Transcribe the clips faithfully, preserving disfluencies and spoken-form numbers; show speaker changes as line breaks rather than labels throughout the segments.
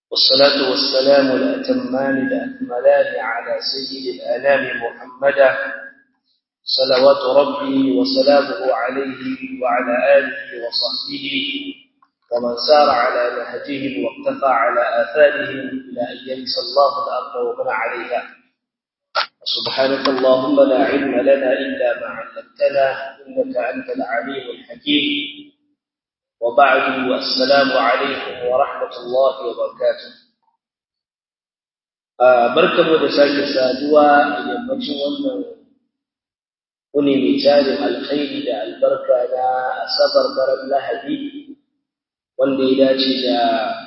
والصلاة والسلام الأتمان الأكملان على سيد الأنام محمدا صلوات ربي وسلامه عليه وعلى آله وصحبه ومن سار على نهجهم واقتفى على آثارهم إلى أن يرث الله الأرض ومن عليها. سبحانك اللهم لا علم لنا إلا ما علمتنا إنك أنت العليم الحكيم. وبعد السلام عليكم ورحمة الله وبركاته. بركة ودساك سادوا يمجي wannan wani misalin alkhairi da albarka na asabar daren Lahadi wanda ya dace da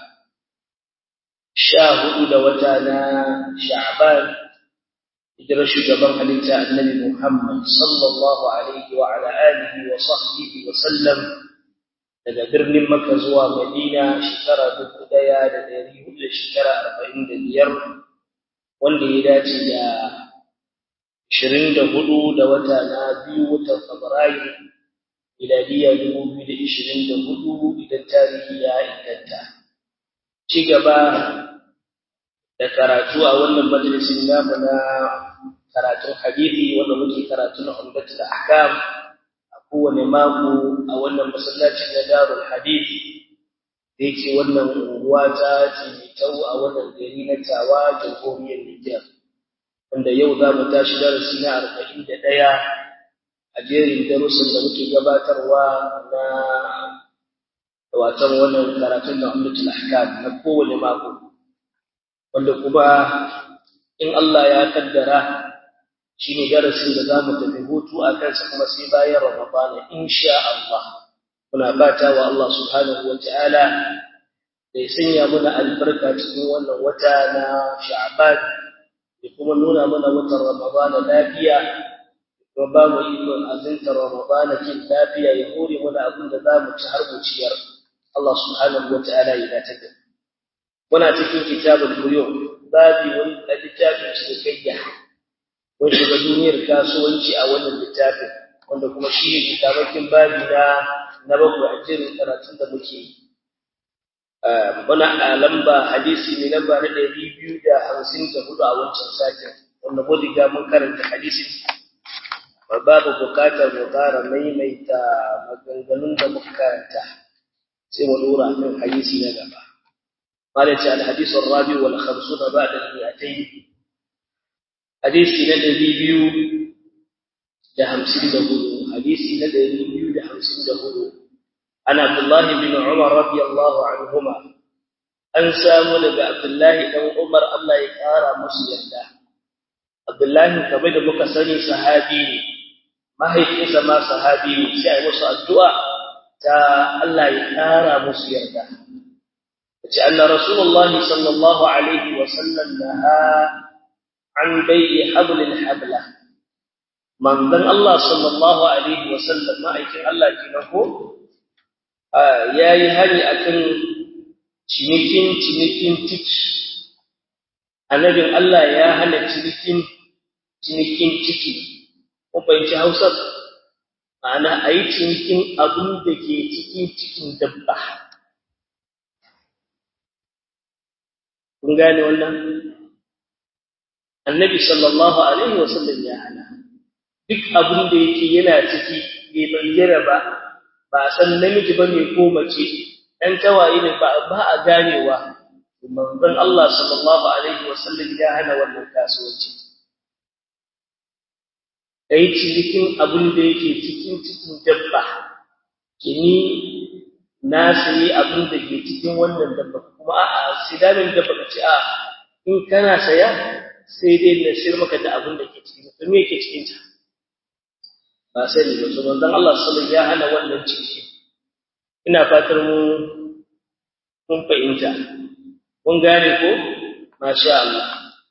sha hudu da wata na Sha'ban hijirar shugaban halitta Annabi Muhammad sallallahu alaihi wa ala alihi wa sahbihi wa sallam daga birnin Makka zuwa Madina shekara dubu ɗaya da ɗari hudu da shekara arba'in da biyar wanda ya dace da ashirin da hudu da wata na biyu watan Fabrairu miladiya dubu biyu da ashirin da hudu idan tarihi ya inganta. Ci gaba da karatu a wannan majalisin namu na karatun hadisi wanda muke karatu na Umdatul Ahkam kowane mako a wannan masallaci na Darul Hadith da yake wannan unguwa ta Timitau a wannan gari na Tawa jamhuriyar Nijar wanda yau za mu tashi darasi na arba'in da ɗaya a jerin darussan da muke gabatarwa na watan wannan karatun na Umdatul Ahkam na kowane mako wanda kuma in Allah ya kaddara shine darasin da zamu tafi hutu akan sa kuma sai bayan Ramadan insha Allah. Muna fata wa Allah subhanahu wataala da ya sanya mana albarka cikin wannan wata na Sha'ban da kuma nuna mana watan Ramadan lafiya kuma ba mu ikon azinta Ramadan cikin lafiya ya hore mana abin da zamu ci har mu ciyar. Allah subhanahu wataala ya dace da muna cikin kitabul buyu babi wani littafin cinikayya wani shiga duniyar kasuwanci a wannan littafin wanda kuma shi ne kitabakin babi na na bakwai a cikin karatun da muke yi. Muna a lamba hadisi ne lamba na ɗari biyu da hamsin da hudu a wancan satin wanda mun riga mun karanta hadisi babu bukatar mu ƙara maimaita maganganun da muka karanta sai mu dora kan hadisi na gaba. قالت الحديث الرابع والخمسون بعد المئتين حديثي ندري بيو ده همسين دهولو حديثي ندري بيو ده همسين دهولو أنا عبد الله بن عمر رضي الله عنهما أنسى ملك عبد الله بن عمر الله يكارى مسلم له عبد الله كبير مكسري صحابي ما هي كيسا ما صحابي سيئ مصر الدعاء تا الله يكارى مسلم له أن رسول الله صلى الله عليه وسلم نهى عن بيع حبل الحبلة من ذن الله صلى الله عليه وسلم ما أيكن الله كنه يا يهني أكن تنكين تنكين تك annabin Allah ya hana cinikin cinikin ciki ko bayyana Hausa ana ayi cinikin abun da ke cikin cikin dabba. Kun gane wannan annabi sallallahu alaihi wasallam ya hana duk abin da yake yana ciki bai bayyana ba ba san namiji bane ko mace dan tawaye ne ba ba a ganewa manzon Allah sallallahu alaihi wasallam ya hana wannan kasuwanci kai cikin abin da yake cikin cikin dabba kini na sai abin da ke cikin wannan dabba kuma a sidamin dabba kace a in kana saya sai dai na shir maka da abin da ke cikin to me yake cikin ta ba sai ne to manzon Allah sallallahu alaihi wasallam ya hana wannan ciki ina fatar mu kun fahimta kun gane ko masha Allah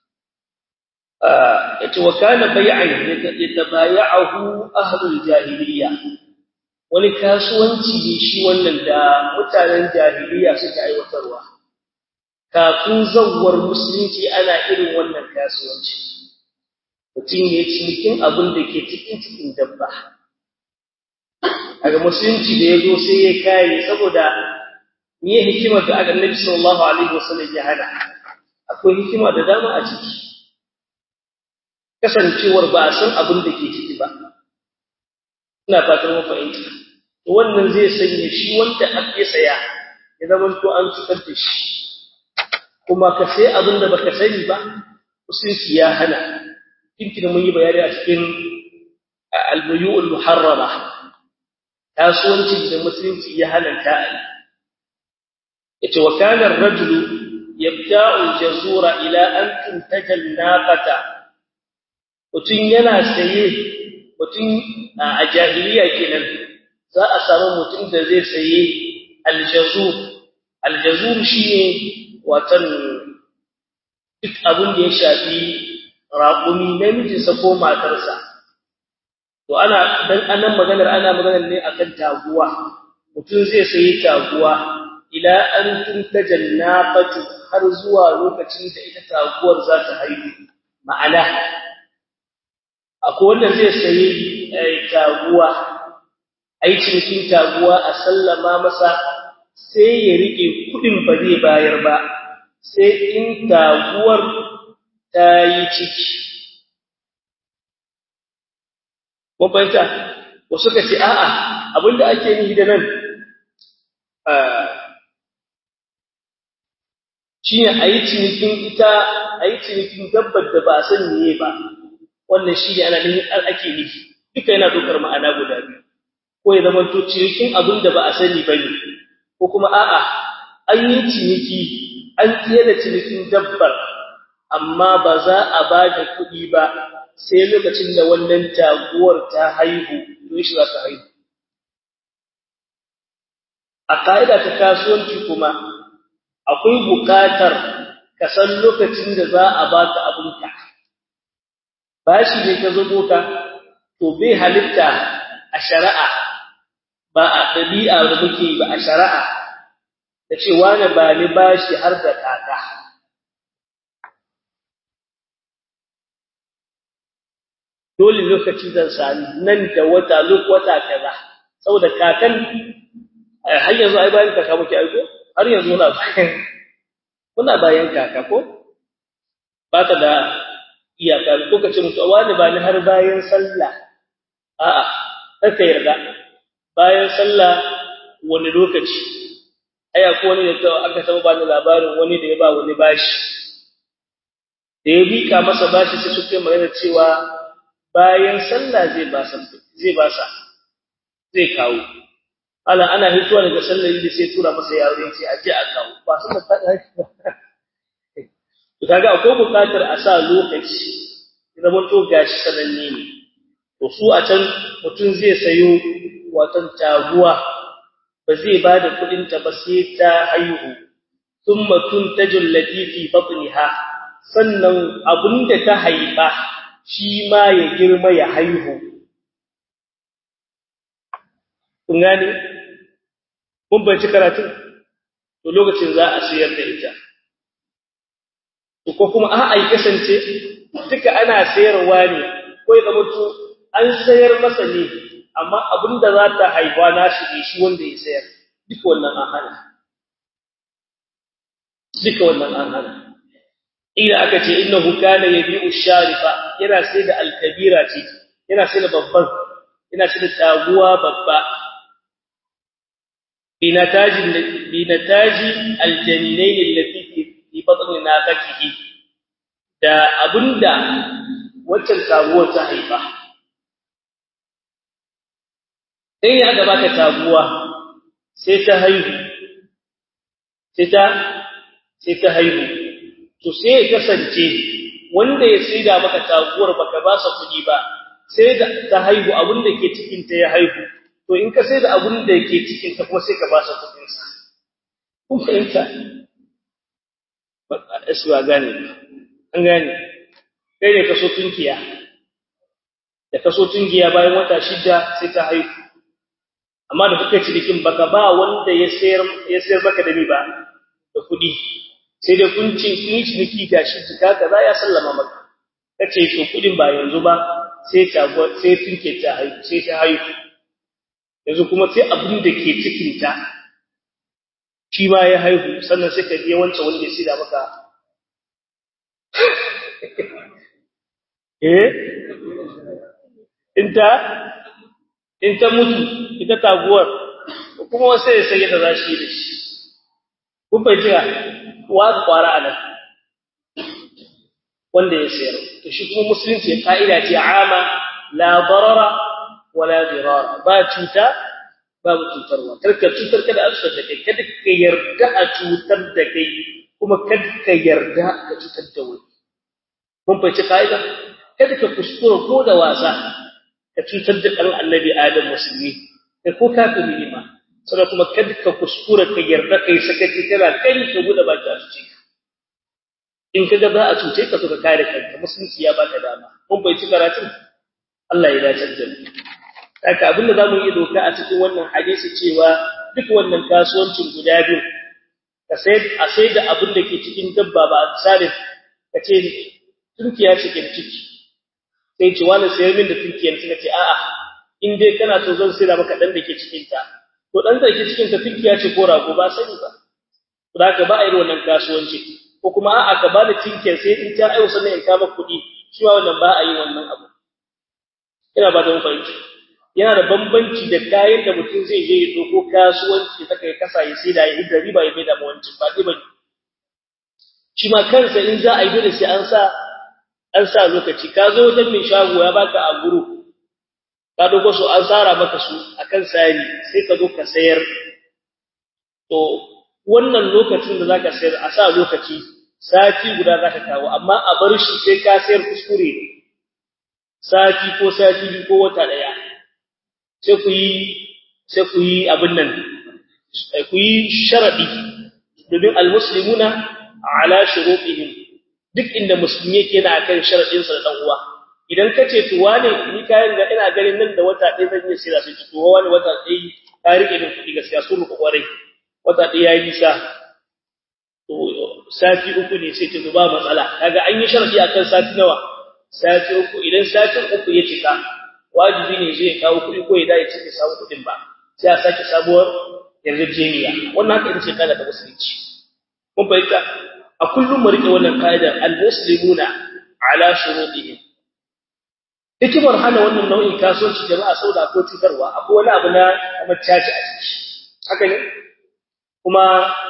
ah yace wa kana bai'an yatabaya'uhu ahlul jahiliya wani kasuwanci ne shi wannan da mutanen jahiliya suka aiwatarwa kafin zawwar musulunci ana irin wannan kasuwanci mutum ne cikin abin da ke cikin cikin dabba daga musulunci da yazo sai ya kai saboda me hikimar da Annabi sallallahu alaihi wasallam ya hana akwai hikima da dama a ciki kasancewar ba a san abin da ke ciki ba ina fatan mu fahimta to wannan zai sanya shi wanda ake saya ya zama to an cutar da shi kuma ka sai abin da baka sani ba musulunci ya hana kinki da mun yi bayani a cikin al-buyu'ul muharrama kasuwanci da musulunci ya halanta yace wa kana ar-rajulu yabta'u al-jazura ila an tuntaja an-naqata mutun yana saye mutun a jahiliya kenan za a samu mutun da zai saye al-jazur al-jazur shine watan duk abin da ya shafi raƙumi namijinsa ko matarsa to ana dan anan maganar ana maganar ne akan taguwa mutum zai sayi taguwa ila an tuntaja naqatu har zuwa lokacin da ita taguwar za ta haihu ma'ana akwai wanda zai sayi taguwa ai cikin taguwa a sallama masa sai ya rike kudin ba zai bayar ba sai in taguwar ta yi ciki mun fahimta wasu ka ce a'a abinda ake nihi da nan shine ayi cinikin ita ayi cinikin dabbar da ba a san meye ba wannan shine ana nihin ake nihi duka yana dokar ma'ana guda biyu ko ya zama to cinikin abinda ba a sani bane ko kuma a'a an yi ciniki an tsiye da cinikin dabbar amma ba za a ba da kuɗi ba sai lokacin da wannan taguwar ta haihu shi za ta haihu a ka'ida ta kasuwanci kuma akwai buƙatar ka san lokacin da za a baka abinka bashi ne ka zo ka to bai halitta a shari'a ba a ɗabi'a da muke ba a shari'a da ce wani ba ni bashi har da kaka dole lokaci zan sami nan da wata wata kaza saboda kakan har yanzu ai bayan kaka muke aiko har yanzu muna bayan muna bayan kaka ko ba ta da iyaka ko kace mutu wani ba ni har bayan sallah a'a kaka yarda bayan sallah wani lokaci aya ko wani da aka taba bani labarin wani da ya ba wani bashi da ya bika masa bashi sai suke magana cewa bayan sallah zai ba sa zai ba sa zai kawo ala ana hituwa daga sallar da sai tura masa yaro yace a je a kawo ba su da fada to kaga akwai bukatar a sa lokaci idan mun to gashi sananne ne to su a can mutun zai sayo watan taguwa ba zai bada kudin ta ba sai ta haihu thumma tuntajul latifi batniha sannan abinda ta haifa shi ma ya girma ya haihu kun gane mun bace karatu to lokacin za a siyar da ita to ko kuma a ai kasance duka ana sayarwa ne ko ya zama to an sayar masa ne amma abinda za ta haifa na shi ne shi wanda ya sayar duka wannan an hana duka wannan an hana ila aka ce innahu kana yabi'u sharifa yana sai da al-kabira ce yana sai da babban yana sai da taguwa babba binataji binataji al-janinayn allati fi batni naqatihi da abunda waccan taguwa ta haifa sai ya ga baka taguwa sai ta haihu sai ta sai ta haihu to sai ya kasance wanda ya saida maka taguwar baka ba sa kudi ba sai da ta haihu abin da ke cikin ta ya haihu to in ka saida abin da yake cikin ta kuma sai ka ba sa kudin sa kun fahimta ba aswa gane an gane kai ne kaso tunkiya da kaso tunkiya bayan wata shida sai ta haihu amma da kuka cikin baka ba wanda ya sayar ya sayar maka da ni ba da kudi sai da kun cin kin ciniki gashi jika kaza ya sallama maka kace to kudin ba yanzu ba sai ta sai tinke ta haihu sai ta haihu yanzu kuma sai abin da ke cikin ta shi ma ya haihu sannan sai ka biya wancan wanda ya sida maka eh inta inta mutu ita taguwar kuma sai ya sai da zashi da shi kun bai jira wa kwara anan wanda ya sayar to shi kuma musulunci kaida ce ama la darara wala dirara ba cuta babu cutarwa karka cutar kada a cutar da kai kada ka yarda a cutar da kai kuma kada ka yarda ka cutar da wani kun fice kaida kada ka kuskura ko da wasa ka cutar da dan annabi adam musulmi kai ko kafiri ne ma sai kuma kada ka kuskura ka yarda kai sakaci kana kai ka gudu baki a cuce ka in kaga za a cuce ka to ka kare kanka musulunci ya baka dama kun fice karatun Allah ya dace da mu haka abinda zamu yi doka a cikin wannan hadisi cewa duk wannan kasuwancin guda biyu ka sai a sai da abin da ke cikin dabba ba misali kace tunkiya ce ke ciki sai ce wani sayar min da tunkiyar sai kace a'a in dai kana so zan sai da maka dan da ke cikin ta to dan da ke cikin ta tunkiya ce ko rago ba sani ba to haka ba a yi wannan kasuwanci ko kuma a'a ka bani tunkiyar sai in ta aiwa sannan in kama kuɗi shi ma wannan ba a yi wannan abu ina ba da mun fahimci yana da bambanci da kayan da mutum zai je ya doko kasuwanci ta kai kasa ya sai da ya hidda riba ya maida mawancin ba dai bane shi ma kansa in za a yi dole sai an sa an sa lokaci ka zo wajen mai shago ya baka a guru ka dogo su an tsara maka su akan sari sai ka zo ka sayar to wannan lokacin da zaka sayar a sa lokaci sati guda zaka kawo amma a bar shi sai ka sayar kuskure sati ko sati biyu ko wata daya sai ku yi sai ku yi abin nan ku yi sharadi domin almuslimuna ala shurutihim duk inda musulmi yake yana akan sharadin sa da dan uwa idan kace to wane ni kayan da ina ganin nan da wata ɗaya zan yi sira sai to wani wata ɗaya ka rike min kuɗi gaskiya sun ruku kwarai wata ɗaya yayi nisa to sati uku ne sai to ba matsala kaga an yi sharadi akan sati nawa sati uku idan satin uku ya cika wajibi ne zai kawo kuɗi ko ya dai cike samu kuɗin ba sai a sake sabuwar yarjejeniya wannan haka ita ce kaida ta musulunci kun bayyana a kullum mu rike wannan kaidar al-muslimuna ala shurutihim hikimar hana wannan nau'in kasuwanci jama'a sauda ko cutarwa akwai wani abu na kamar caci a ciki haka ne kuma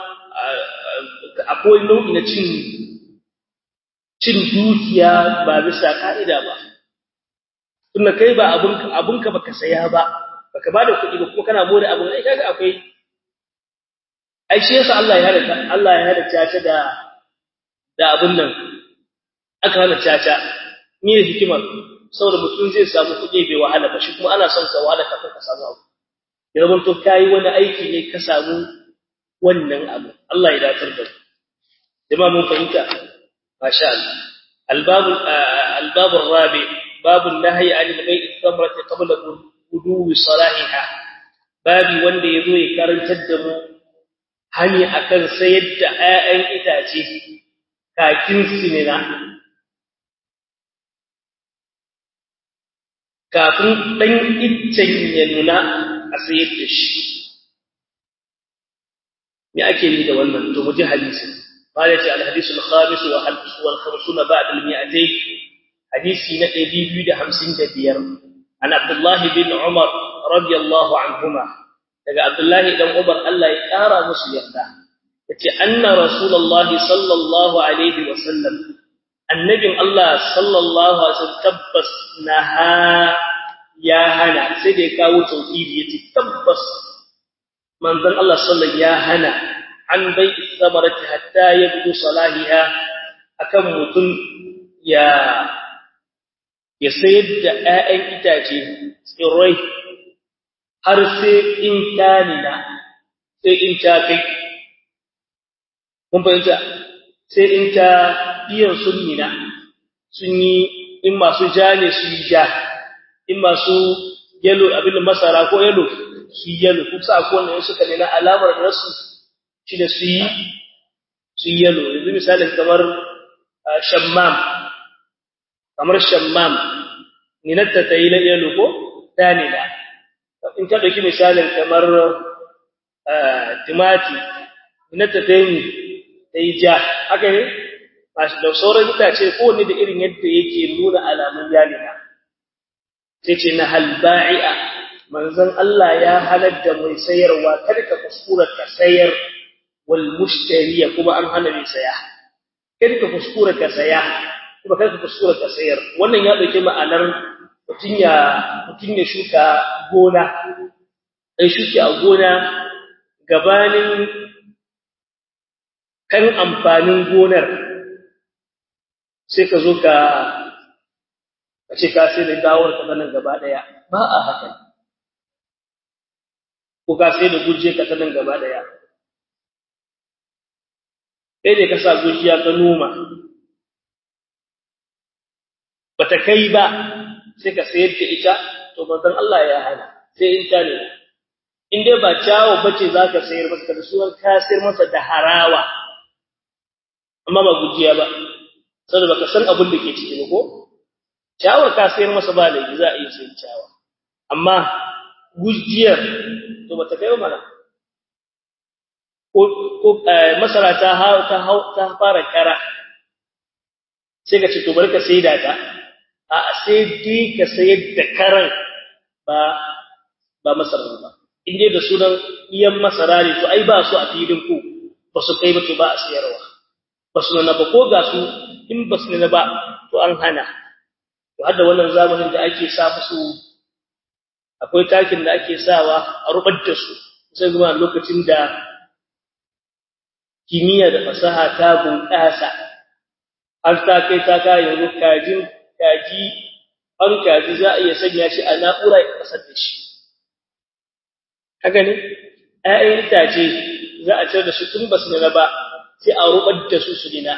akwai nau'i na cin cin dukiya ba bisa kaida ba tunda kai ba abunka abunka baka saya ba baka bada kuɗi ba kuma kana more abun ai kaga akwai ai shi yasa Allah ya hada Allah ya hada caca da da abun nan aka hana caca ni da hikimar saboda mutum zai samu kuɗi bai wahala ba shi kuma ana son ka wahala kafin ka samu abu ya zama to kai wani aiki ne ka samu wannan abu Allah ya dace da jama'a mun fahimta masha Allah albab albab arabi باب النهي عن بيع الثمرة قبل بدو صلاحها babi wanda yazo ya karantar da mu hani akan sayar da ayyan itace kakin sinina kafin dan iccen ya nuna a sayar da shi me ake yi da wannan to mu ji hadisi qala ta al hadith al khamis wal khamsuna ba'da al mi'atayn hadisi na ɗari biyu da hamsin da biyar an Abdullah bin Umar radiyallahu anhuma daga Abdullah dan Umar Allah ya kara musu yarda yace anna rasulullahi sallallahu alaihi wasallam annabin Allah sallallahu alaihi wasallam tabbas naha ya hana sai da ya kawo tauhidi yace tabbas manzon Allah sallallahu ya hana an bai samarati hatta yabdu salahiha akan mutun ya ya sayar da ƴaƴan itace tsirrai har sai in tanina sai in ta kai kun fahimta sai in ta biyan sunnina sun yi in masu ja ne su yi ja in masu yalo abin da masara ko yalo su yi yalo kusa ko ne suka ne na alamar rasu shi da su yi su yi yalo yanzu misalin kamar shammam kamar shammam ninatta ta yi na yalo ko tanina in ta dauki misalin kamar timati ina ta tayi tayi ja haka ne ba shi da sauran itace ko ne da irin yadda yake nuna alamun yalina sai ce na halba'i'a manzon Allah ya haladda mai sayarwa kada ka kuskura ka sayar wal mushtariya kuma an hana mai saya kada ka kuskura ka saya kuma kada ka kuskura ka sayar wannan ya dauke ma'anar mutun ya mutun ya shuka gona ai shuki a gona gabanin kan amfanin gonar sai ka zo ka kace ka sai da gawar ka nan gaba daya ba a haka ko ka sai da guje ka nan gaba daya kai ne ka sa gujiya ka noma bata kai ba sai ka sayar da ita to manzon Allah ya hana sai in ta ne in dai ba cawo bace zaka sayar masa da sunan ka sayar masa da harawa amma ba gujiya ba saboda baka san abin da ke ciki ba ko cawar ka sayar masa ba laifi za a iya sayin cawa amma gujiyar to bata kai mana ko ko masara ta ta ta fara kara sai ka ce to barka sai da ta a sai dai ka sayar da karan ba ba masara ba inde da sunan iyan masara ne to ai ba su a filin ku ba su kai ba to ba a sayarwa ba su na ba ko ga su in ba su na ba to an hana to hadda wannan zamanin da ake sa musu akwai takin da ake sawa a rubar da su sai kuma lokacin da kimiyya da fasaha ta bunƙasa har ta kai ta kai yanzu kajin kaji an kaji za a iya sanya shi a na'ura ya kasar da shi haka ne ƴaƴan itace za a cire da su tun basu na ba sai a rubar da su su dina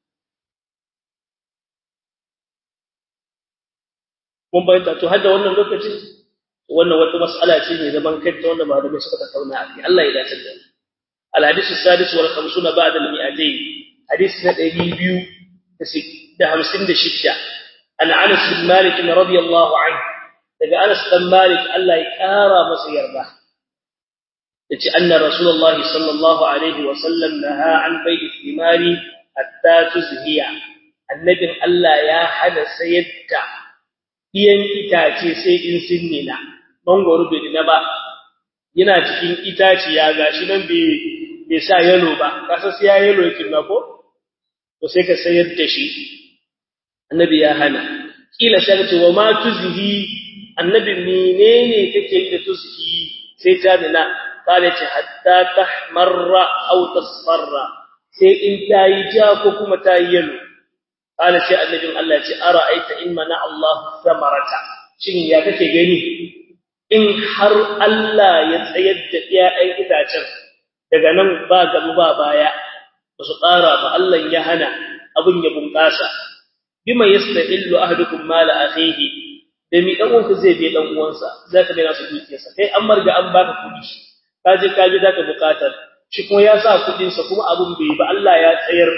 mun bayyana to hadda wannan lokacin wannan wata mas'ala ce ne zaman kanta wanda ba da suka tattauna akai Allah ya dace da al-hadith as-sadis wal khamsuna ba'da al-mi'atayn hadith na biyu da hamsin da shida an Anas bin Malik radiyallahu anhu daga Anas bin Malik Allah ya kara masa yarda yace anna rasulullahi sallallahu alaihi wa sallam naha an bai'i thimari hatta tuzhiya annabin Allah ya hada sayarda iyan itace sai in sinnina mangoro bai dina ba yana cikin itaci ya gashi nan bai bai sa yalo ba kasa sai ya yalo yake na ko to sai ka sayar da shi annabi ya hana kila sai ce wa ma tuzhi annabi menene kake yi da tuzhi sai ta dina kale ce hatta tahmarra aw tasfarra sai in tayi ja ko kuma tayi yalo kale sai annabin Allah ce ara'aita in mana Allah samarata shin ya kake gani in har Allah ya tsayar da iyayen itacen daga nan ba gaba ba baya ba su ƙara ba Allah ya hana abin ya bunƙasa bima yastahillu ahadukum mala akhihi da mi dan uwanka zai bi dan uwansa zaka bai nasu dukiyarsa kai an marga an baka kudi kaje kaje zaka buƙatar shi kuma ya sa kudin sa kuma abun bai ba Allah ya tsayar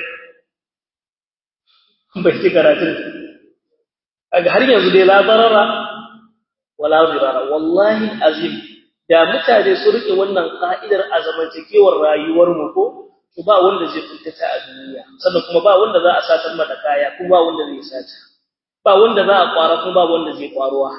bai ci karatun kaga har yanzu dai la darara wala dirara wallahi azim da mutane su rike wannan ka'idar azamantakewar rayuwar mu ko to ba wanda zai kuntata a duniya sannan kuma ba wanda za a satar mata kaya kuma ba wanda zai sata ba wanda za a kwara kuma ba wanda zai kwaruwa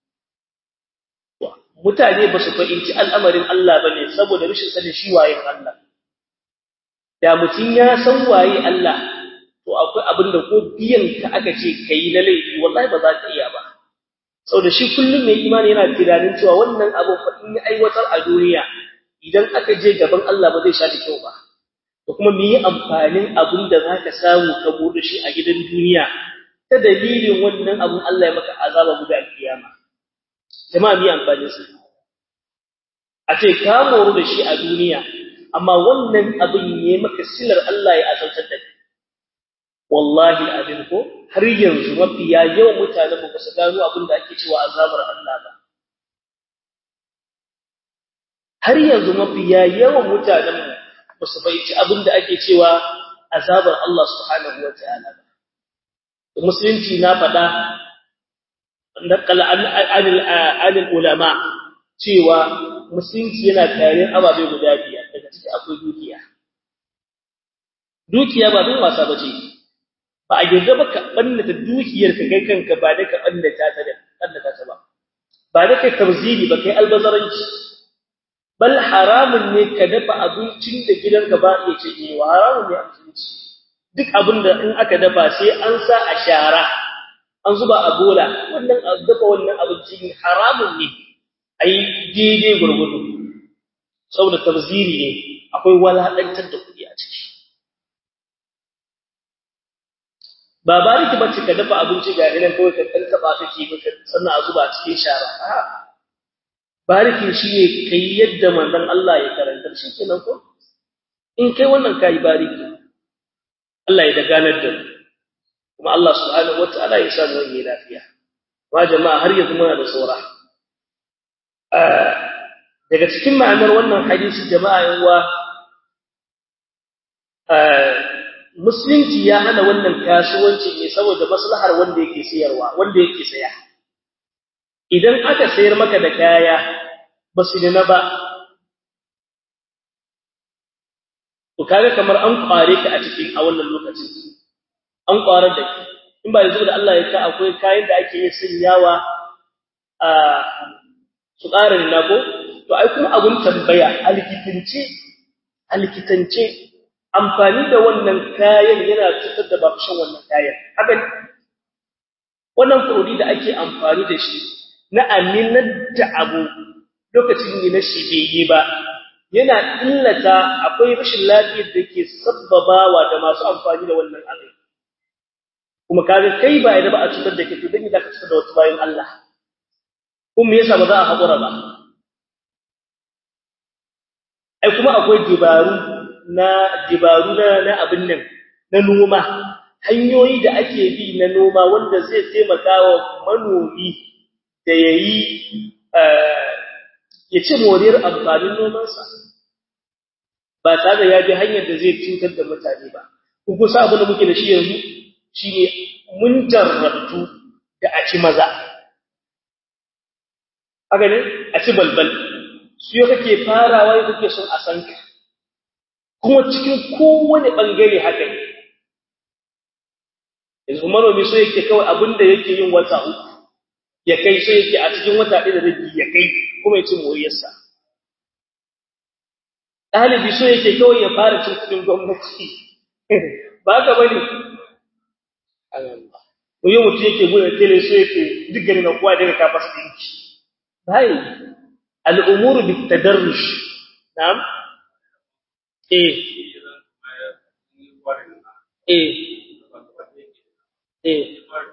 mutane ba su fahimci al'amarin Allah bane saboda rashin sanin shi waye Allah da mutun ya san waye Allah to akwai abinda ko biyan ka aka ce kai na laifi wallahi ba za ka iya ba saboda shi kullum mai imani yana tunanin cewa wannan abu fa in ya aiwatar a duniya idan aka je gaban Allah ba zai sha da kyau ba to kuma me yi amfanin abin da zaka samu ka bude shi a gidan duniya ta dalilin wannan abun Allah ya maka azaba gobe a kiyama jama'a me amfanin sa a ce ka moru da shi a duniya amma wannan abin ne maka silar Allah ya azantar da kai wallahi abin ko har yanzu mafiya yawan mutane ba su gano abin da ake cewa azabar Allah ba har yanzu mafiya yawan mutane ba su fahimci abin da ake cewa azabar Allah subhanahu wataala ba musulunci na faɗa nakala anil anil ulama cewa musulunci yana kare ababe guda biyar daga ciki akwai dukiya dukiya ba dun wasa bace ba a yarda ba ka bannata dukiyar ka kai kanka ba da ka bannata ta da bannata ta ba ba da kai tabziri ba kai albazaranci bal haramun ne ka dafa abincin da gidanka ba ya ce eh haramun ne abinci duk abinda in aka dafa sai an sa a shara an zuba a bola wannan dafa wannan abinci haramun ne ai daidai gurgudu saboda tabziri ne akwai waladantar da kudi a ciki ba bariki bace ka dafa abinci ga hinan kawai ka tantaba kake maka sannan a zuba a cikin shara a bariki shine kai yadda manzon Allah ya karanta shi kenan ko in kai wannan kai bariki Allah ya daganar da kuma Allah subhanahu wataala ya sa mu yi lafiya wa jama'a har yanzu muna da saura daga cikin ma'anar wannan hadisi jama'a yawa musulunci ya hana wannan kasuwanci ne saboda maslahar wanda yake sayarwa wanda yake saya idan aka sayar maka da kaya basu dina ba to kaga kamar an kware ka a cikin a wannan lokacin an kwarar da ki in ba yanzu da Allah ya ka akwai kayan da ake yin sanyawa a su ƙarin nako to ai kuma abun tambaya alkitinci alkitance amfani da wannan kayan yana cutar da bafishin wannan kayan haka wannan kurodi da ake amfani da shi na aminar da abu lokacin ne na shi bai yi ba yana illata akwai rashin lafiyar da ke sabbabawa da masu amfani da wannan abu kuma kaga kai ba idan ba a cutar da ke to dan da ka cutar da wasu bayan Allah kuma me yasa ba za a haƙura ba ai kuma akwai dibaru na dibaru na na abin nan na noma hanyoyi da ake bi na noma wanda zai taimaka wa manomi da yayi ya ci moriyar amfanin nomansa ba tare da ya bi hanyar da zai cutar da mutane ba ku kusa abin da muke da shi yanzu shine mun jarrabtu da a ci maza haka ne a ci balbal su yau kake farawa yau kake son a san ka kuma cikin kowane bangare haka ne yanzu manomi so yake kawai abinda yake yin wata uku ya kai so yake a cikin wata ɗaya da rabi ya kai kuma ya ci moriyarsa ɗalibi so yake kawai ya fara cin kuɗin gwamnati ba ka bane Allah ko yau mutum yake gudun tele so yake duk gari na kowa daga kafa su dinki bai al'umuru bi tadarrush na'am eh eh eh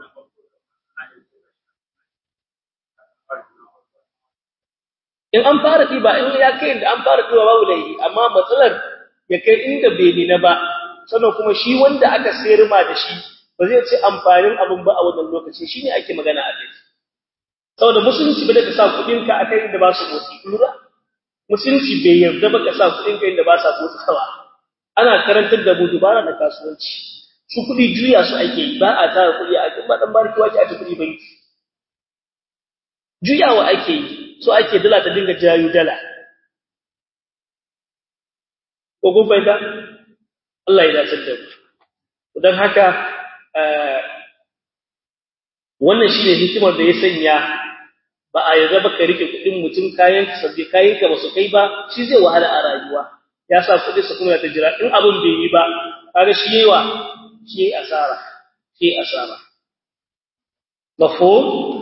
in an fara diba in ya kai inda an fara diba babu laifi amma matsalar ya kai inda bai nina ba sannan kuma shi wanda aka sayar ma da shi ba zai ci amfanin abun ba a wannan lokaci shine ake magana a kai saboda musulunci bai da sa kudin ka akai inda ba su motsi lura musulunci bai yarda ba ka sa kudin ka inda ba sa motsawa ana karantar da mu dubara da kasuwanci su kudi juya su ake yi ba a tara kudi a ba dan barki waje a ta kudi banki juyawa ake yi so ake dala ta dinga jayu dala ko kun fahimta Allah ya dace da ku dan haka wannan shine hikimar da ya sanya ba a yarda ba ka rike kudin mutum kayan ka sabbi kayan ka ba su kai ba shi zai wahala a rayuwa ya sa kudi su kuma ta jira in abun bai yi ba kaga shi yawa shi asara shi asara mafhum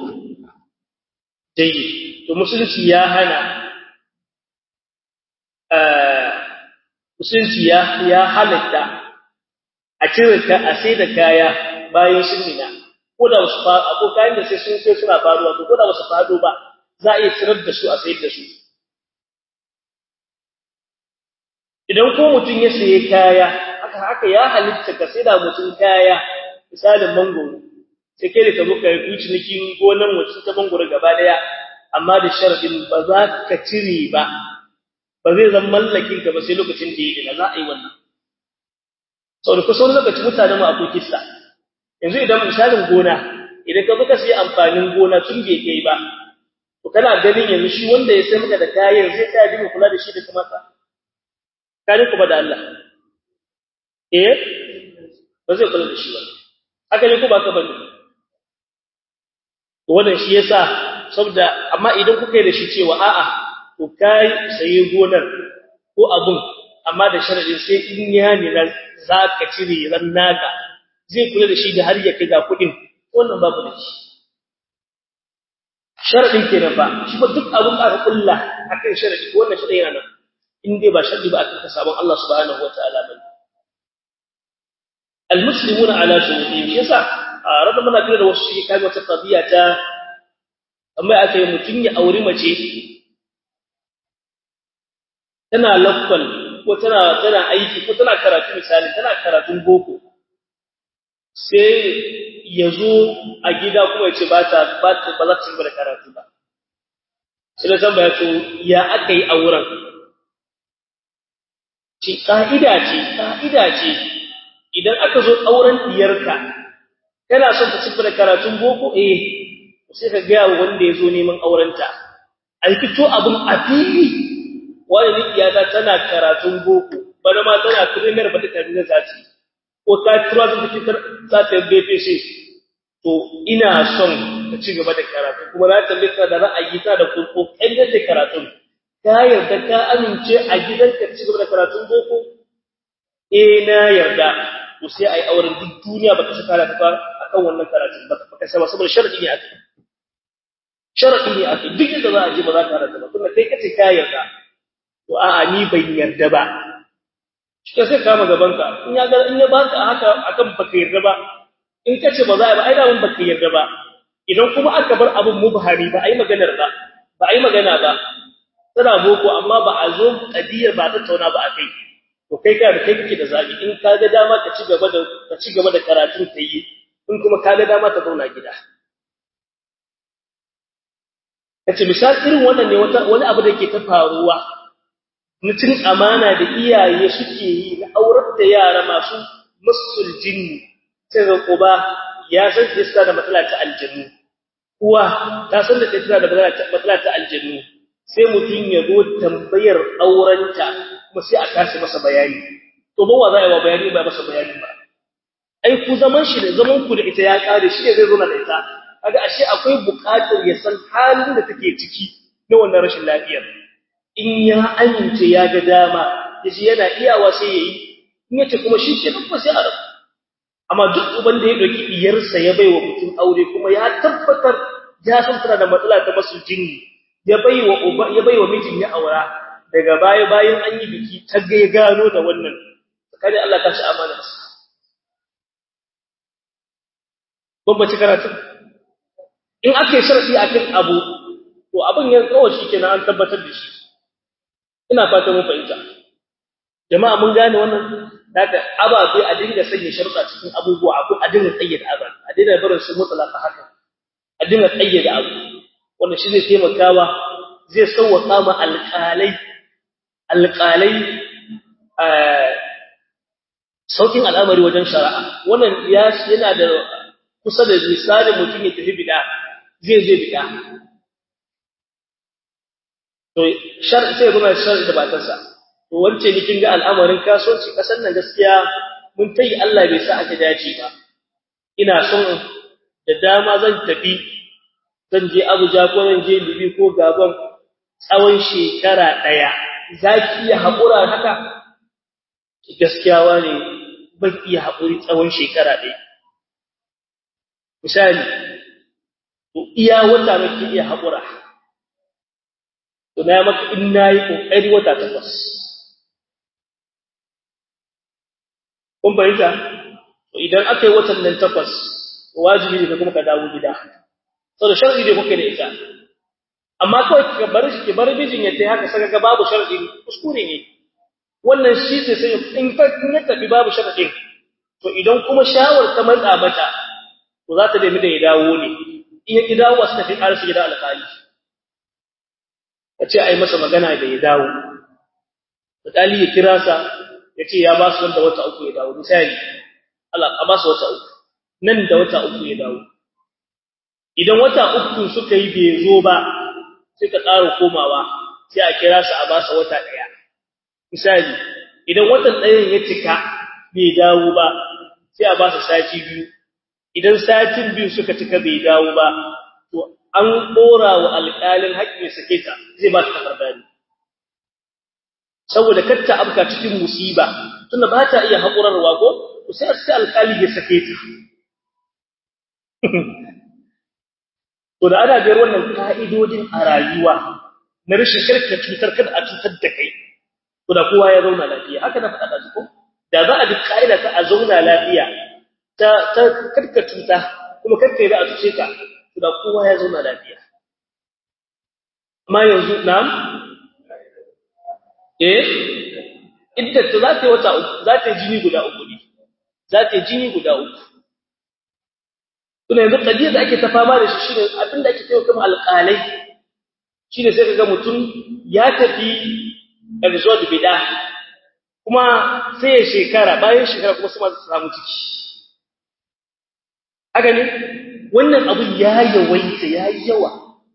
dai to musulunci ya hana eh musulunci ya ya halatta a cire ka a sai da kaya bayan sunnina ko da wasu fa ko kayan da sai sun sai suna faruwa to ko da wasu fado ba za a iya tsirar da su a sayar da su idan ko mutun ya saye kaya haka haka ya halitta ka sai da mutun kaya misalin mangoro sai kai da ka zo ka yi cinikin gonan mutum ta mangoro gaba daya amma da sharadin ba za ka cire ba ba zai zama mallakin ka ba sai lokacin da yake za a yi wannan saboda kusan lokacin mutanen mu akwai kissa yanzu idan misalin gona idan ka zo ka sai amfanin gona tun bai kai ba to kana ganin yanzu shi wanda ya sai maka da kayan zai kai dinga kula da shi da kuma ka kare ku ba da Allah eh ba zai kula da shi ba haka ne ko ba ka bane to wannan shi yasa saboda amma idan kuka yi da shi cewa a'a to kai saye gonar ko abun amma da sharadin sai in ya ne na zaka cire ran naka zai kula da shi da har ya kai ga kudin wannan babu da shi sharadin kenan ba shi ba duk abun da aka kulla akan sharadi ko wannan sharadin yana nan in dai ba sharadi ba akan sabon Allah subhanahu wataala ba almuslimuna ala shurutihim yasa rada muna kira da wasu shi kai wata tabiya ta amma aka yi mutun ya aure mace tana lakwal ko tana tana aiki ko tana karatu misali tana karatun boko sai yazo a gida kuma yace ba ta ba ta ba za ta ci da karatu ba sai da tambaya to ya akai auren ci kaida ce kaida ce idan aka zo auren diyarka kana son ta ci da karatun boko eh sai ka ga wanda yazo neman aurenta ai fito abun a fili wani iyaka tana karatun boko bana ma tana premier ba ta tafi zati ko ta tura da fitar za ta B P C to ina son ta ci gaba da karatu kuma na tambaye da ra'ayi ta da kokarin da karatu ka yarda ka amince a gidanka ci gaba da karatun boko eh na yarda to sai ai auren duk duniya baka saka ta akan wannan karatu baka saba saboda sharadi ne aka sharadi ne aka duk da za a je ba za ka karanta ba kuma kai kace ka yarda to a'a ni ban yarda ba shi sai kama gaban ka in ya ga in ya baka haka akan baka yarda ba in kace ba za a ba ai da mun baka yarda ba idan kuma aka bar abun mubhari ba ai maganar ba ba ai magana ba tana boko amma ba a zo kadiyar ba ta tauna ba akai to kai ka da kai kake da zabi in ka ga dama ka ci gaba da ka ci gaba da karatun kai in kuma ka ga dama ta zauna gida kace misali irin wannan ne wata wani abu da yake ta faruwa mutum amana da iyaye suke yi na aurar da yara masu musul jinni sai ga kuba ya san iska da matsala ta aljannu kuwa ta san da tana da matsala ta aljannu sai mutum ya zo tambayar aurenta kuma sai a kasa masa bayani to ba wa za a yi wa bayani ba masa bayani ba ai ku zaman shi da zaman ku da ita ya kare shi ne zai zo na da ita kaga ashe akwai buƙatar ya san halin da take ciki na wannan rashin lafiyar in ya amince ya ga dama yaji yana iyawa sai yayi in yace kuma shi ke kuma sai a rabu amma duk uban da ya doki iyarsa ya baiwa mutum aure kuma ya tabbatar ya san tana da matsala ta masu jinni ya baiwa uba ya baiwa mijin ya aura daga baya bayan an yi biki ta ga ya gano da wannan kada Allah ka ci amana sa bambaci karatu in ake sharadi akan abu to abin ya kawo shi kenan an tabbatar da shi ina fata mun fahimta jama'a mun gane wannan daga ababe a dinga sanya sharuɗa cikin abubuwa ko a dinga tsayyada abu a dinga barin su mutlaka haka a dinga tsayyada abu wannan shi zai taimakawa zai sauwaka ma alƙalai alƙalai saukin al'amari wajen shari'a wannan ya yana da kusa da misali mutum ya tafi bid'a zai je bid'a to shar'i sai kuma shar'i da batarsa to wance ni kin ga al'amarin kasuwanci kasan nan gaskiya mun tayi Allah bai sa aka dace ba ina son da dama zan tafi zan je Abuja ko zan je Libi ko Gabon tsawon shekara daya zaki iya hakura haka gaskiya wane ban iya hakuri tsawon shekara daya misali to iya wata nake iya hakura to na maka in nayi kokari wata takwas kun bayyana to idan akai watan nan takwas wajibi ne kuma ka dawo gida saboda shar'i ne kuke da ita amma kawai ka bar shi ki bar bijin ya tai haka saka ga babu shar'i kuskure ne wannan shi sai sai in fa kun tafi babu shar'i to idan kuma shawar ta matsa mata to za ta nemi da ya dawo ne in ya ki dawo wasu tafi arshi gida alƙali yace ai masa magana da ya dawo alƙali ya kira sa yace ya ba su wanda wata uku ya dawo misali Allah ka ba su wata uku nan da wata uku ya dawo idan wata uku suka yi bai zo ba sai ka ƙara komawa sai a kira su a ba su wata daya misali idan watan ɗayan ya cika bai dawo ba sai a ba su sati biyu idan satin biyu suka cika bai dawo ba to an dora wa alƙalin haƙƙin sake ta zai ba ta takardani saboda katta abka cikin musiba tunda ba ta iya haƙurarwa ko sai sai alƙali ya sake ta to da ana biyar wannan ka'idodin a rayuwa na rashin karka cutar kada a cutar da kai to da kowa ya zauna lafiya haka na faɗa da ko da za a bi ka'ida ta a zauna lafiya ta ta karka cuta kuma karka yi da a cuce ka to da kowa ya zauna lafiya amma yanzu na'am eh idda ta za ta yi wata uku za ta yi jini guda uku ne za ta yi jini guda uku kuma yanzu kadiyar da ake ta fama da shi shine abin da ake taimaka kuma alƙalai shine sai kaga mutum ya tafi episode bid'a kuma sai ya shekara bayan shekara kuma su ma su samu ciki haka ne wannan abu ya yawaita ya yawa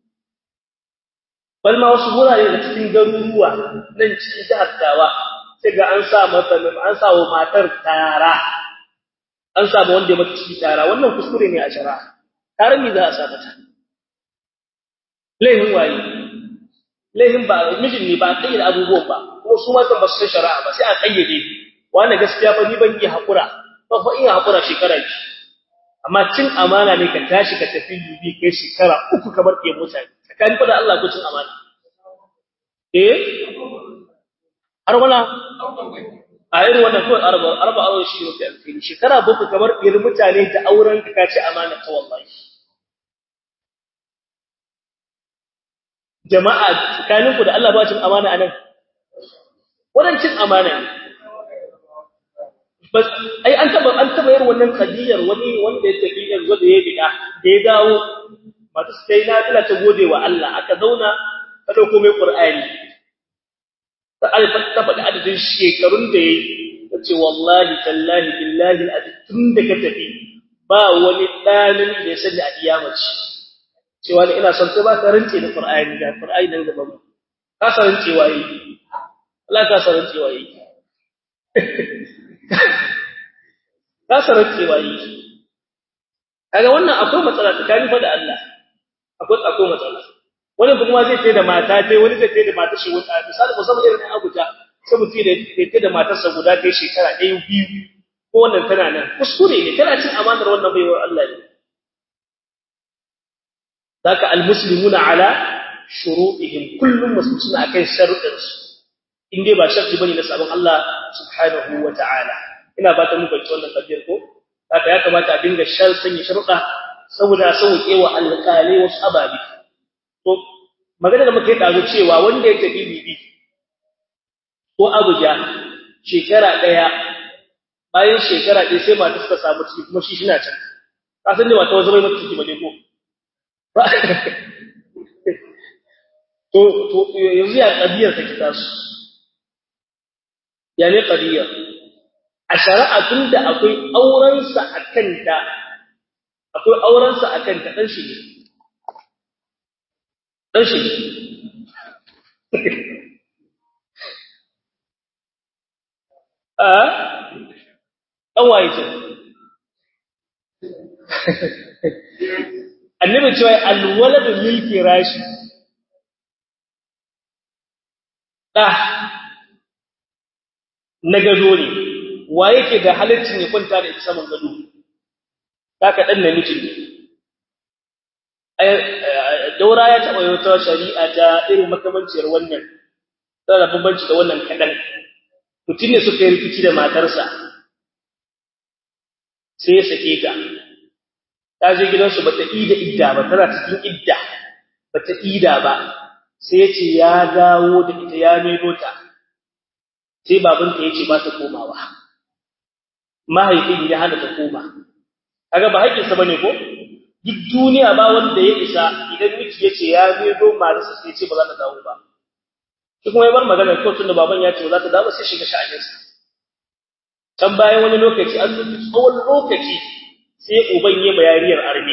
balma wasu gurare da cikin garuruwa nan cikin jihar Tawa sai ga an sa mata an sa wa matar tara an samu wanda ya mata ciki tara wannan kuskure ne a shari'a tarar mi za a sa mata laihin waye laihin ba mijin ne ba kayyade abubuwan ba kuma su ma kan ba su shari'a ba sai a kayyade wani gaskiya fa ni ban yi hakura ba fa iya hakura shekara ki amma cin amana ne ka tashi ka tafi bibi kai shekara uku kamar ke mutane tsakanin fa da Allah ko cin amana eh har wala a irin wannan kawai arba arba aure shi ne kai shekara bakwai kamar biyar mutane da auren ka kace amana ta wallahi jama'a tsakanin ku da Allah ba cin amana anan wannan cin amana ne bas ai an taba an taba irin wannan kadiyar wani wanda ya tafi yanzu da ya bida da ya dawo mata sai na tana ta gode wa Allah aka zauna ka dauko mai Qur'ani ta alfa ta faɗi adadin shekarun da yayi tace wallahi tallahi billahi alazim tun da ka tafi ba wani dalil da ya sani a kiyamaci cewa ni ina son sai ba ka rance da Qur'ani da Qur'ani dan gaban mu ka sarance waye Allah ka sarance waye ka sarance waye kaga wannan akwai matsala tsakanin fa da Allah akwai akwai matsala wani kuma zai ce da mata dai wani zai ce da mata shi wata misali musamman irin Abuja sai mutum da yake da matarsa guda ta shekara ɗaya biyu ko wannan tana nan kuskure ne kana cin amanar wannan baiwar Allah ne daka almuslimuna ala shuru'ihim kullum musulmuna akan sharuɗin su inde ba sharti bane na sabon Allah subhanahu wata'ala ina ba ta mu bace wannan kabir ko haka ya kamata a dinga shar sanya sharuɗa saboda sauƙewa alƙalai wasu ababi to magana da muke dazo cewa wanda ya tafi bibi ko Abuja shekara daya bayan shekara ɗaya sai mata suka samu ciki kuma shi shina can ka san ne mata wazo bai mata ciki bane ko to to yanzu ya kadiyar take tasu ya ne kadiyar a shari'a tunda akwai auren sa akan ta akwai auren sa akan ta dan shi ne dan shi a dan waye ce annabi cewa alwaladu lil firashi da na gado ne wa yake da halaccin ya kwanta da ita saman gado haka dan namiji ne daura ya taba wata shari'a ta irin makamanciyar wannan tana bambanci da wannan kadan mutum ne suka yi rikici da matarsa sai ya sake ta ta je gidansu bata ida idda ba tana cikin idda bata ida ba sai ya ce ya dawo da ita ya maido ta sai babanta ya ce ba ta komawa mahaifin ya hana ta koma kaga ba haƙƙinsa bane ko duk duniya ba wanda ya isa idan miki yace ya maido marisa sai ce ba za ta dawo ba shi kuma ya bar magana ko tunda baban ya ce ba za ta dawo sai shiga sha'aninsa can bayan wani lokaci an zuci tsawon lokaci sai uban ya bayariyar arme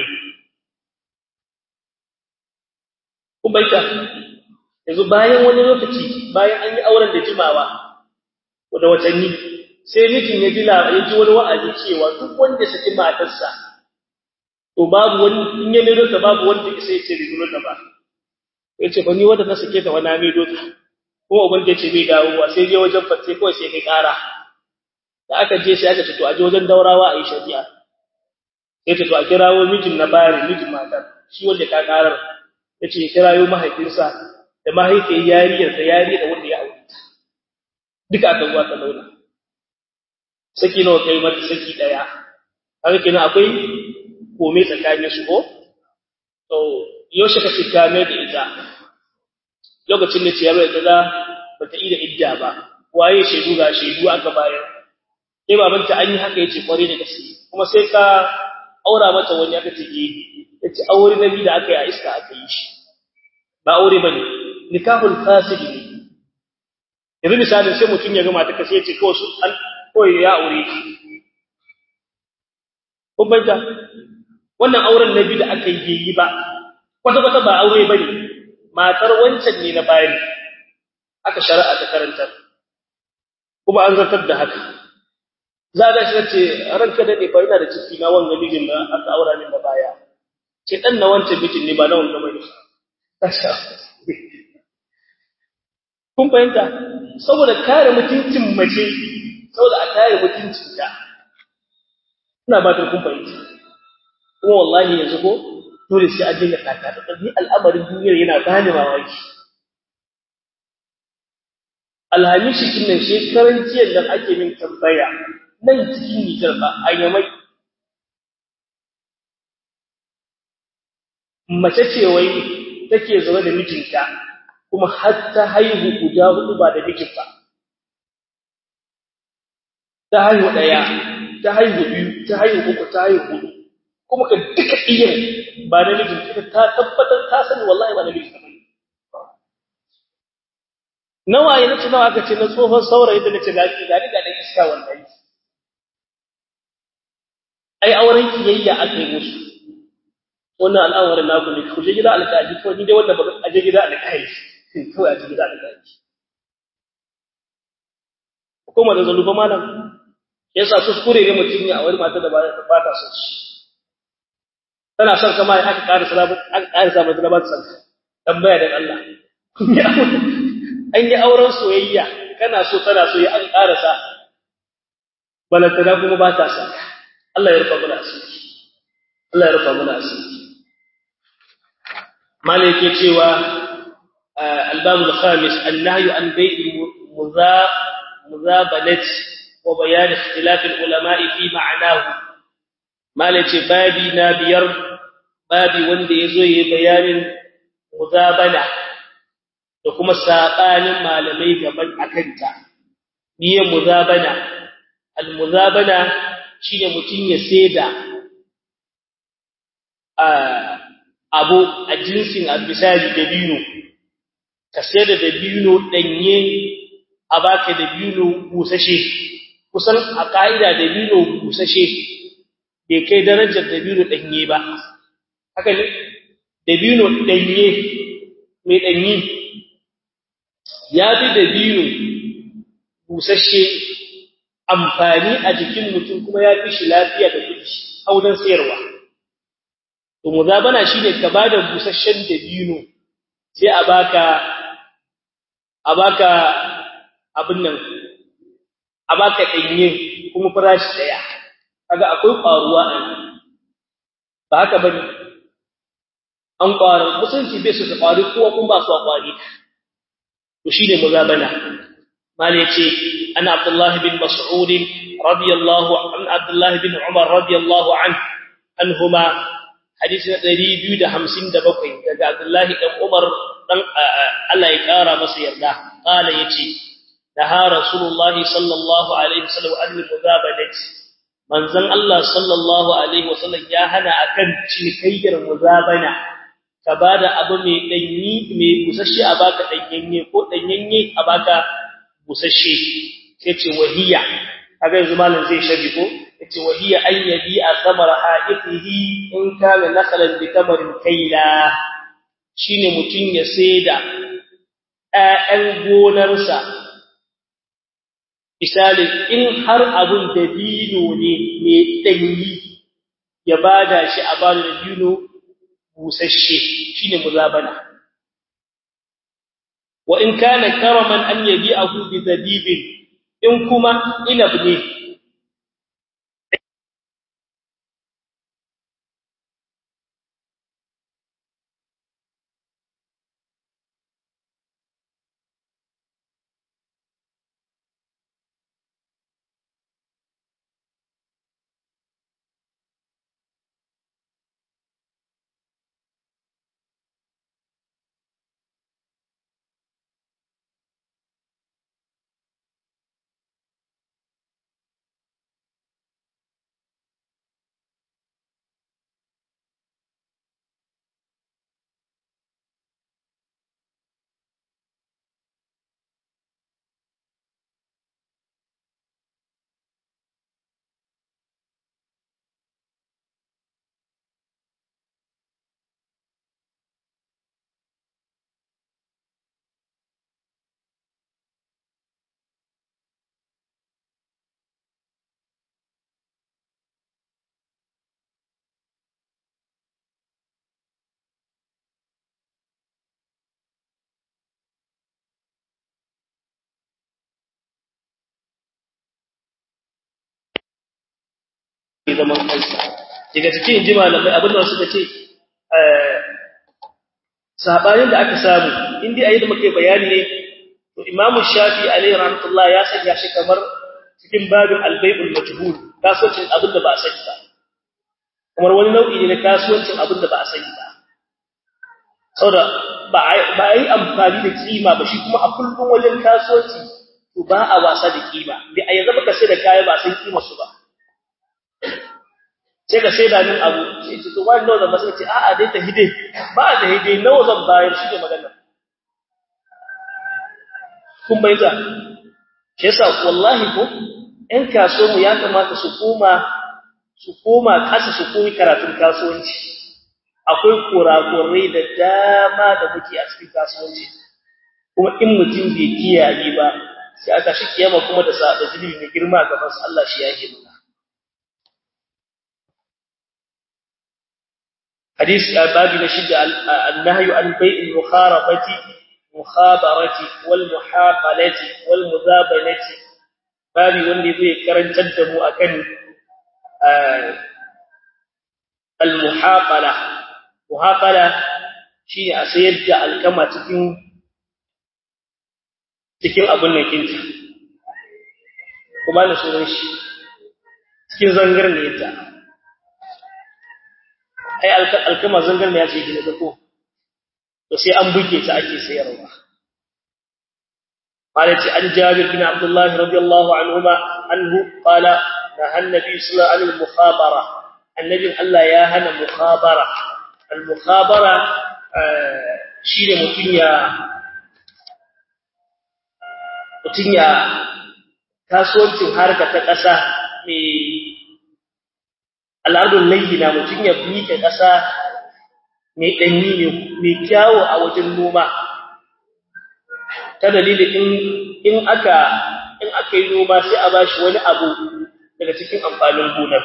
kun baita yanzu bayan wani lokaci bayan an yi auren da jimawa da watanni sai mijin ya ji ya ji wani wa'azi cewa duk wanda ya saki matarsa to babu wani in ya mero ta babu wanda sai ya ce bai mero ta ba yace ba ni wanda na sake ta wani mero ta kuma uban da yace bai dawowa sai je wajen fatse kawai sai kai kara da aka je sai aka ce to a je wajen daurawa a yi shari'a sai ta to a kirawo mijin na bari mijin matar shi wanda ka karar yace ya kirawo mahaifinsa da mahaifiyar yariyar da yariyar da wanda ya aure ta duka aka zuwa ta dauna saki nawa kai mata saki daya haka kenan akwai komai tsakanin su ko to yaushe ka fika mai da ita lokacin da ciyar da kaza bata yi da idda ba waye shedu ga shedu aka bayar sai babanta an yi haka yace kware da gaske kuma sai ka aura mata wani aka tige yace aure nabi da aka yi a iska aka yi shi ba aure bane nikahul fasid ne yanzu misalin sai mutum ya ga mata ka sai yace ko su ko ya aure ki kun bayyana wannan auren nabi da aka yi ba kwata kwata ba aure bane matar wancan ne na bayani aka shari'a ta karanta kuma an zartar da haka za ga shi ce ranka da ne fa ina da ciki na wanga mijin da aka aura min da baya ce dan na wancan mijin ne ba na wanga bane kasha kun fahimta saboda kare mutuncin mace saboda a kare mutuncin ta ina ba ta kun fahimta kuma wallahi yanzu ko dole sai an dinga taka da ni al'amarin duniyar yana bani mamaki alhamishi kinnan shekaran jiya nan ake min tambaya nan cikin Nijar ba a yamai mace ce wai take zaune da mijinta kuma har ta haihu guda hudu ba da mijin ba ta haihu daya ta haihu biyu ta haihu uku ta haihu hudu kuma ka duka iyan ba da mijin ta tabbatar ta sani wallahi ba da mijin ba nawa ya nace nawa aka ce na tsohon saurayi da nace gari gari ga dan iska wallahi ai auren kiyayya aka yi musu wannan al'amarin naku ne ku je gida alƙaji ko ni dai wanda ba a je gida alƙaji kawai a je gida alƙaji kuma da zalufa malam yasa kuskure ne mutum ya aure mata da ba ta son shi tana son kama aka ƙara salamu aka ƙara sa mata da ba ta son tambaya da Allah an yi auren soyayya kana so tana so ya aka ƙara sa balantana kuma ba ta son Allah ya rufa mana asiri Allah ya rufa mana asiri مالك يتوى الباب الخامس النهي عن بيع مذابنة وبيان اختلاف العلماء في معناه مالك بابي نابير بابي وندي يزوي بيان مذابنة وكما ساقان malamai gaban akanta niyyar muzabana almuzabana shine mutun ya seda a abu a jinsin albisali dabino ka sai da dabino danye a baka dabino busashe kusan a kaida dabino busashe bai kai darajar dabino danye ba haka ne dabino danye mai danyi ya bi dabino busashe amfani a jikin mutum kuma ya fi shi lafiya da kudi audan sayarwa to muzabana shine ka bada busasshen dabino sai a baka a baka abin nan a baka danye kuma farashi daya kaga akwai faruwa a ba haka bane an ƙwarar musulunci bai su ta faru kowa kun ba su a kwari to shine muzabana mali yace ana Abdullah bin Mas'ud radiyallahu an Abdullah bin Umar radiyallahu an anhuma hadisi na ɗari biyu da hamsin da bakwai daga Abdullahi dan Umar dan Allah ya kara masa yarda qala yace naha rasulullahi sallallahu alaihi wasallam an muzabanati manzon Allah sallallahu alaihi wasallam ya hana akan cinikayyar muzabana ka bada abu mai danyi mai busasshe a baka danyanye ko danyanye a baka busasshe sai ce wahiya kaga yanzu malam zai shabi ko yace wahiya ayyabi asamara haifihi in kana nakhalan bi tamarin kaila shine mutun ya saida ƴaƴan gonarsa misali in har abun dabino ne mai danyi ya bada shi a bada dabino busasshe shine muzabana wa in kana karaman an yabi'ahu bi zabibin in kuma inab ne zaman kansa daga cikin inji malamai abin da suka ce eh sabanin da aka samu indai ayi da muke bayani ne to Imam Shafi alaihi rahmatullah ya sanya shi kamar cikin babin al-bai'ul majhul kasuwancin abin da ba a sani ba kamar wani nau'i ne na kasuwancin abin da ba a sani ba saboda ba ba yi amfani da kima ba shi kuma a kullun wajen kasuwanci to ba a wasa da kima bi a yanzu baka sai da kaya ba san kima su ba sai ka sai da min abu sai ce to wani nawa zan ba sai ce a'a dai ta hide ba da hide nawa zan bayar shi ne magana kun bayyana shi yasa wallahi ko ɗan kasuwa mu ya kamata su koma su koma kasa su koyi karatun kasuwanci akwai kurakurai da dama da muke a cikin kasuwanci kuma in mutum bai kiyaye ba sai aka shi kiyama kuma da sa da zulubi mai girma gaban Allah shi yake nuna حديث باب نشد النهي عن بيع المخاربة مخابرة والمحاقلة والمذابنة باب wanda zai karantar da mu akan al-muhaqala muhaqala shine a sayar da alkama cikin cikin abun nan kinta kuma na sunan shi cikin zangar ne ta ai alkama zangar ne ya ce gine ko to sai an buge ta ake sayarwa قالت عن جابر بن عبد الله رضي الله عنهما عنه قال نهى النبي صلى الله عليه وسلم عن المخابرة النبي الله يا هنا مخابرة المخابرة شيء متنيا متنيا kasuwancin harka ta ƙasa mai al'adun layyina mutum ya miƙe ƙasa mai ɗanyi mai kyawo a wajen noma ta dalilin in in aka in aka yi noma sai a bashi wani abu daga cikin amfanin gonar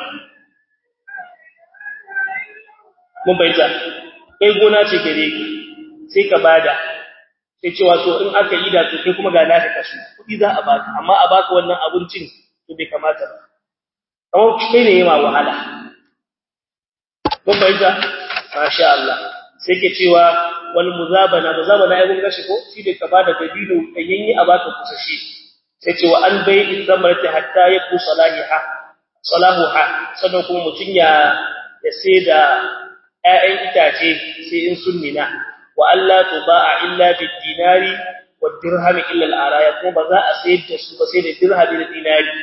mun bayyana kai gona ce gare ki sai ka bada sai cewa to in aka yi da to kai kuma ga naka kashi kudi za a baka amma a baka wannan abincin to bai kamata ba kamar kai ne yayi wahala mun bayyana masha Allah sai ke cewa wal muzabana muzabana ai mun gashi ko shi da ka bada dabino kayyin a baka kusashi sai cewa an bai zamarta hatta yaku salahiha salahuha sannan kuma mutun ya ya sai da ƴaƴan itace sai in sunnina wa alla tuba'a illa bid dinari wad dirham illa al araya kuma ba za a sayar da su ba sai da dirhami da dinari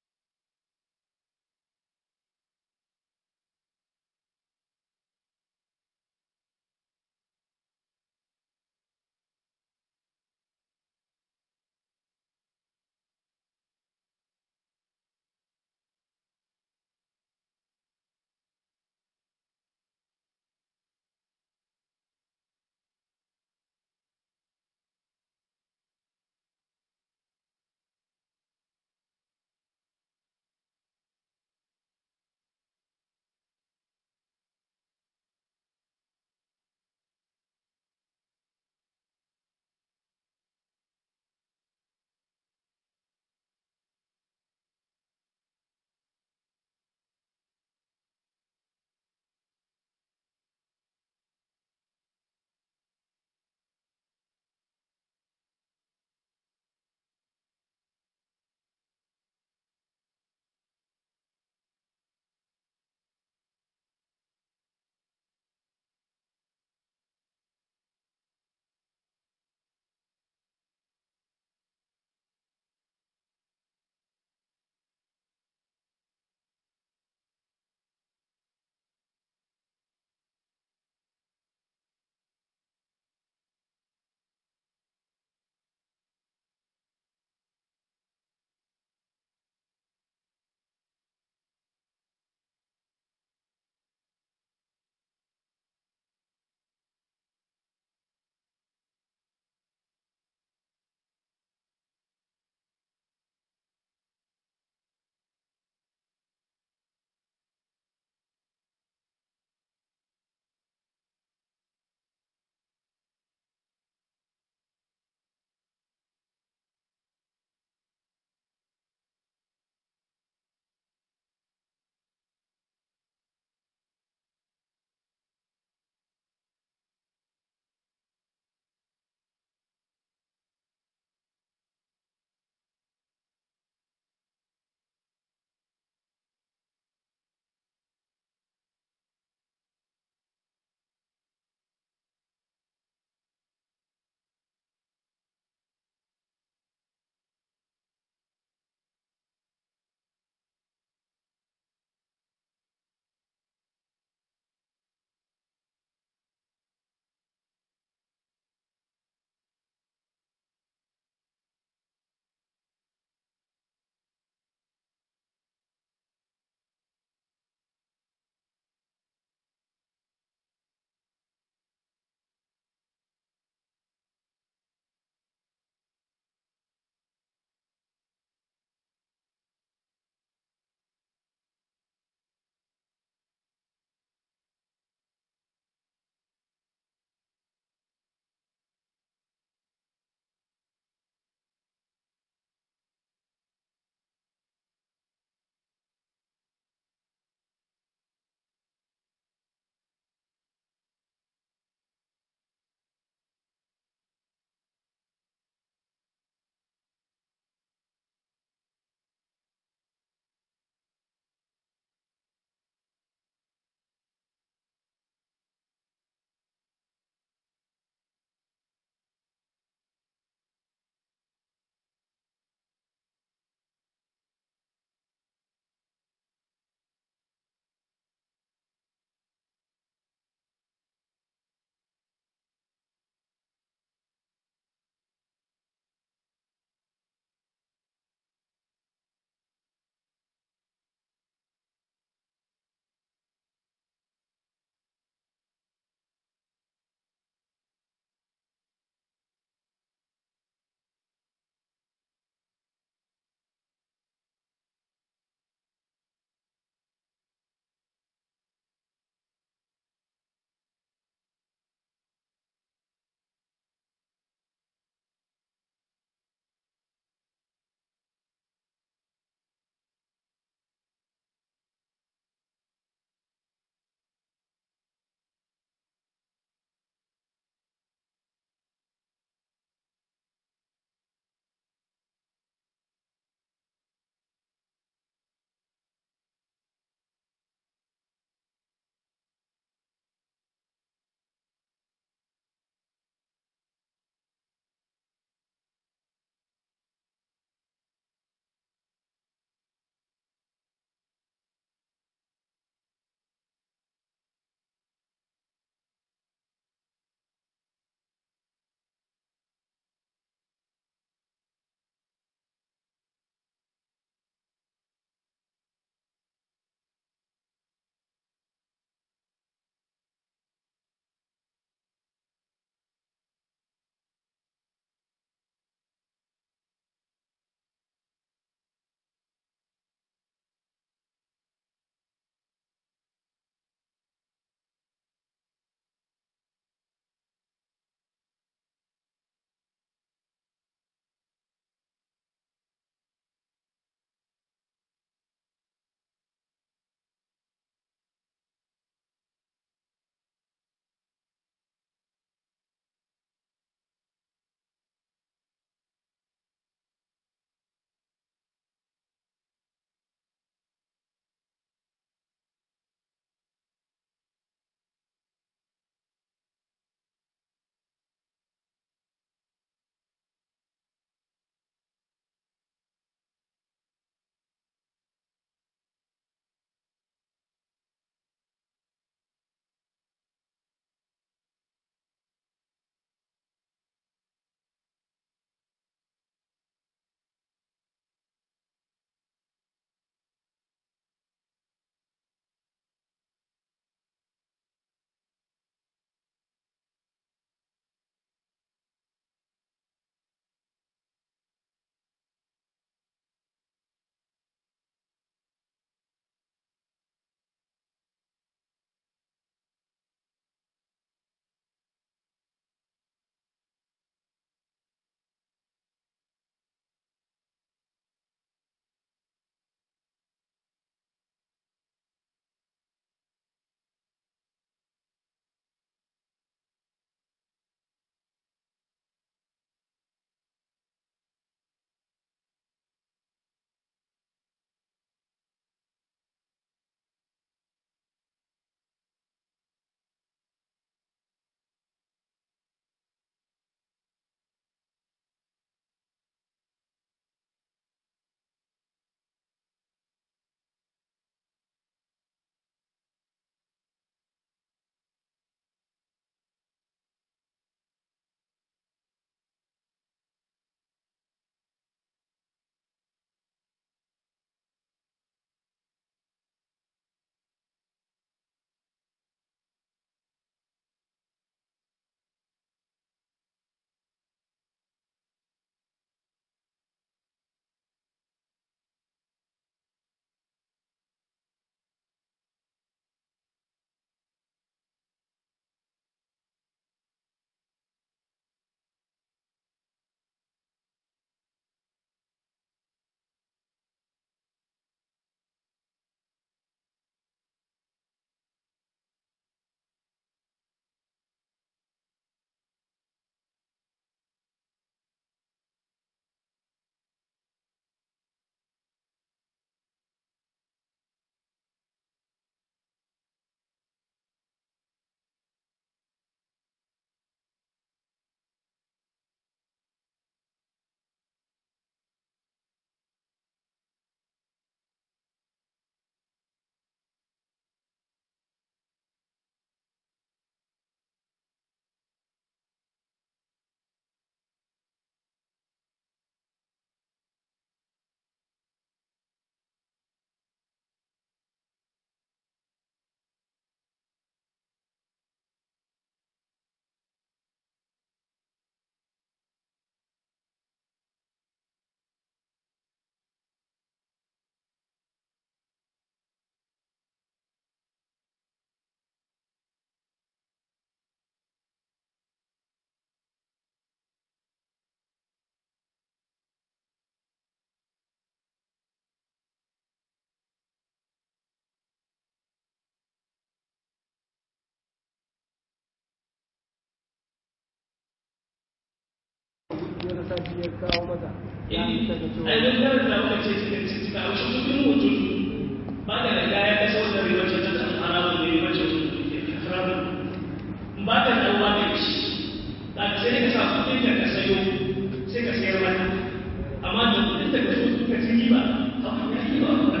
ta sati ya kawo mata ya ta ga cewa
ai dan da muka ce cikin cikin a wasu cikin mutum ba da da ya kaso da riba ce ta haramun ne riba ce haramun ba da dawa da shi da sai ka sa kuɗin da ka sayo sai ka sayar mata amma da kuɗin da ka so ka ci riba amma ya yi ba Allah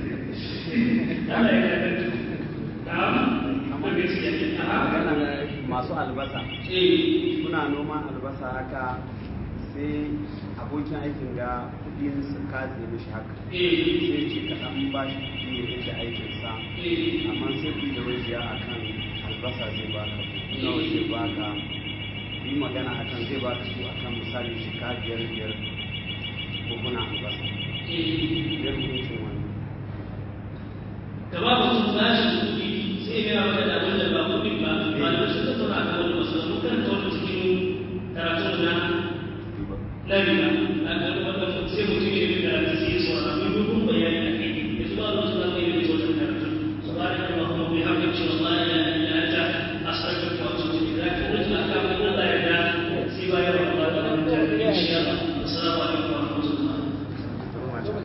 ya yarda
masu albasa suna noman albasa haka sai abokin aikin ga kudin su kaze mishi haka sai ce kaɗan ba shi kudi ya rike aikinsa amma sai ku da wajiya a kan albasa zai baka nawa zai baka yi magana a kan zai baka su a kan misali shika biyar biyar ko kuna albasa biyar hukuncin wani
gaba mutum za shi kudi sai ya gaya maka da